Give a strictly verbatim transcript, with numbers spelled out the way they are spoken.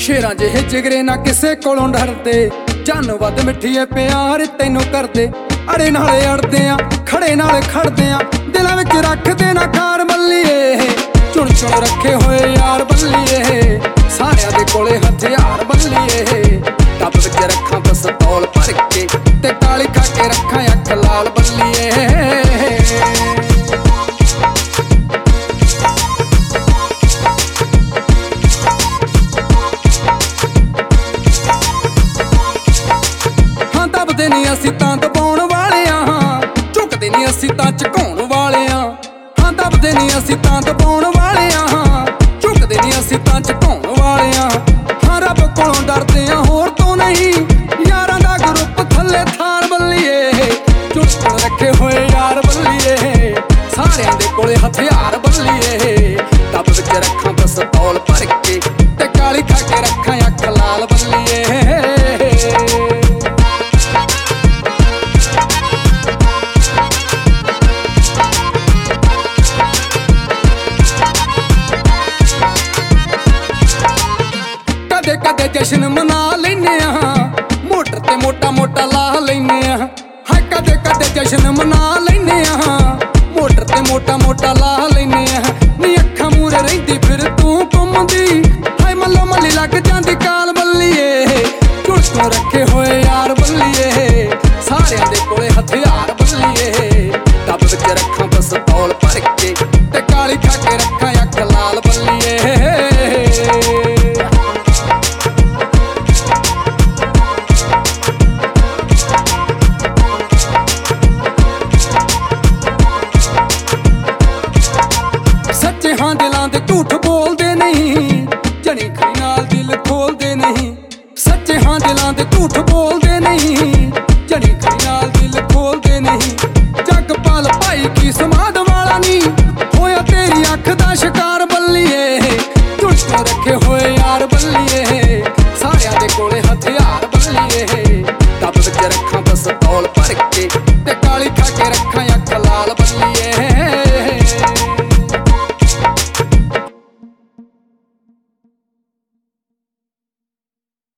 शेरां जिहे जिगरे ना किसे कोलों डरदे, जान वध मिठिए प्यार तैनूं करदे। अड़े नाले अड़दे आ, खड़े नाले खड़दे आ, दिलां विच रखदे ना कार बल्लीए। चुन चुन रखे होए यार बल्लीए, सारियां दे कोले हथियार बल्लीए। टब विच रखां पिस्तौल भर के, ते काली खा के रखां अख लाल बल्लीए। दबदे नहीं असीं तां दबाउण वाले आ, झुकदे नहीं असीं तां झुकाउण वाले आ। हाँ दबदे नहीं असीं तां दबाउण वाले आ, झुकदे नहीं असीं तां झुकाउण वाले आ। हाँ रब कोलों डरदे आ होर तो नहीं, यारां दा ग्रुप थल्ले थार बल्लीए। चुन चुन रखे होए यार बल्लीए, सारियां दे कोले हथियार बल्लीए। टब विच रखां पिस्तौल भर के, ते काली खा के रखां अख लाल बल्लीए। कदे कदे जश्न मना लैने आ, मोटर ते मोटा मोटा ला लैने आ। हाय कदे कदे जश्न मना लैने आ, मोटर ते मोटा मोटा ला लैने आ। नी अखां मूरे रहिंदी फिर तू घुमदी, हाय मल्लो मल्ली लग जांदी काल बल्लीए। चुन चुन रखे होए यार बल्लीए, सारियां दे कोले हथियार बल्लीए। टब विच रखां पिस्तौल भर के, ते काली खा के रखां अख लाल बल्लीए। सच्चे हाँ दिलां दे झूठ बोलदे नहीं, जनी खरी नाल दिल खोलदे नहीं। सच्चे हाँ दिलां दे झूठ बोलदे